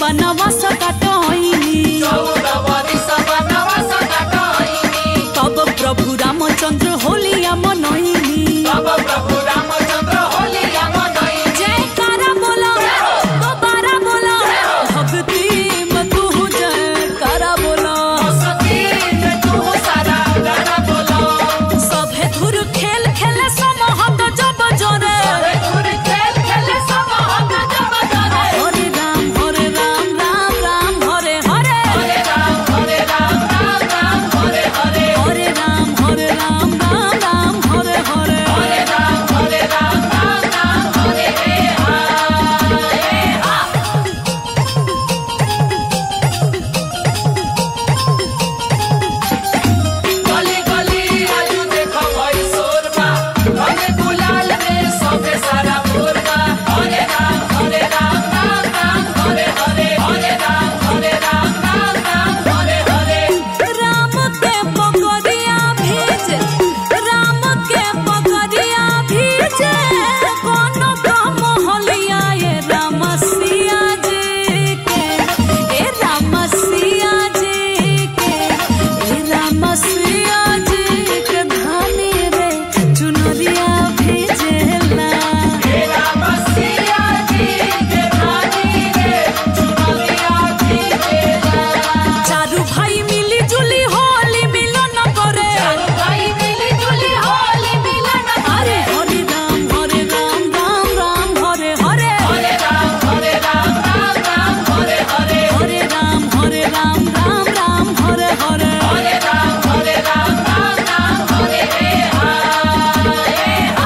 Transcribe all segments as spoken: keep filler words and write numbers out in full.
बनवास काटइनी चौदह बरिस बनवास काटइनी तब प्रभु रामचंद्र होलिया मनइनी तब प्रभु रामचंद्र होलिया मनइनी जयकारा बोला दोबारा बोला भक्ति में तू जयकारा बोला मस्ती में तू सारा गाना बोलो सभे धुर खेल खेले समहत जब जोरे सबे धुर खेल खेले समहत जब जोरे हरे राम हरे राम राम राम हरे हरे हरे राम हरे राम राम राम हरे हरे हरे राम हरे राम राम राम हरे हरे हरे राम हरे राम राम राम हरे हे हा हे हा गली गली आजू देखो भाई शोरबा रंगे गुलाल में सबे सारा भोरबा हरे राम हरे राम राम राम हरे हरे हरे राम हरे राम राम राम हरे हरे राम के पगड़िया भीजे राम के पगड़िया भीजे कोनो काम होलिया ये राम सिया जी के ए राम सिया जी के ए राम सिया जी के धानी रे चुनरिया भेजेला हे राम सिया जी के रानी रे चुनरिया भेजेला चारू भाई मिली जुली होली मिलन करे चारू भाई मिली जुली होली मिलन अरे हरे राम हरे राम राम राम हरे हरे हरे राम हरे राम राम राम हरे हरे हरे राम हरे राम राम राम हरे हरे हरे राम हरे राम राम राम हरे हे हा हे हा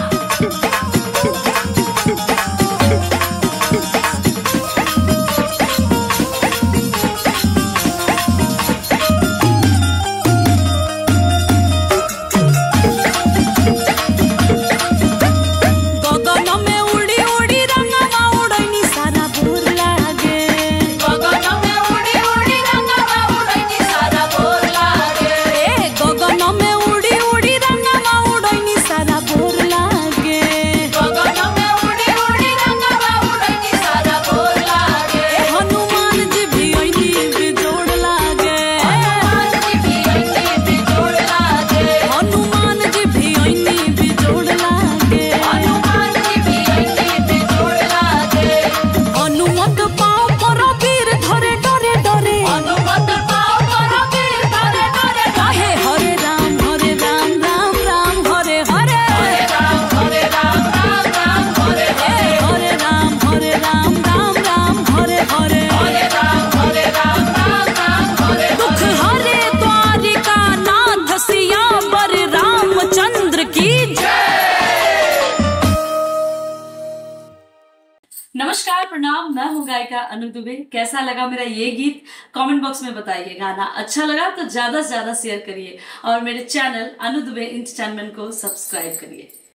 गगन में उड़ी उड़ी रंगवा उड़ैनी सारा भोर लागे गगन में उड़ी उड़ी रंगवा उड़ैनी सारा भोर लागे ए गगन में उड़ी उड़ी रंगवा उड़ैनी सारा भोर लागे गगन में उड़ी उड़ी रंगवा उड़ैनी सारा भोर लागे ए हनुमान जी भी ऐनी बिजोड़ लागे हनुमान जी भी ऐनी बिजोड़ लागे हनुमान जी भी ऐनी बिजोड़ लागे हनुमान जी भी ऐनी बिजोड़ लागे हनुमत पाँव पर वीर धरे डरे डरे हनुमत पाँव पर वीर धरे धरे काहे हरे राम हरे राम राम राम हरे हरे हरे राम हरे राम राम राम हरे ए हरे हरे राम हरे राम राम राम हरे हरे हरे राम हरे राम राम राम हरे दुख हरे द्वारिका नाथ सियावर रामचंद्र की जय। नमस्कार प्रणाम, मैं हूँ गायिका अनु दुबे। कैसा लगा मेरा ये गीत कमेंट बॉक्स में बताइए। गाना अच्छा लगा तो ज्यादा से ज्यादा शेयर करिए और मेरे चैनल अनु दुबे एंटरटेनमेंट को सब्सक्राइब करिए।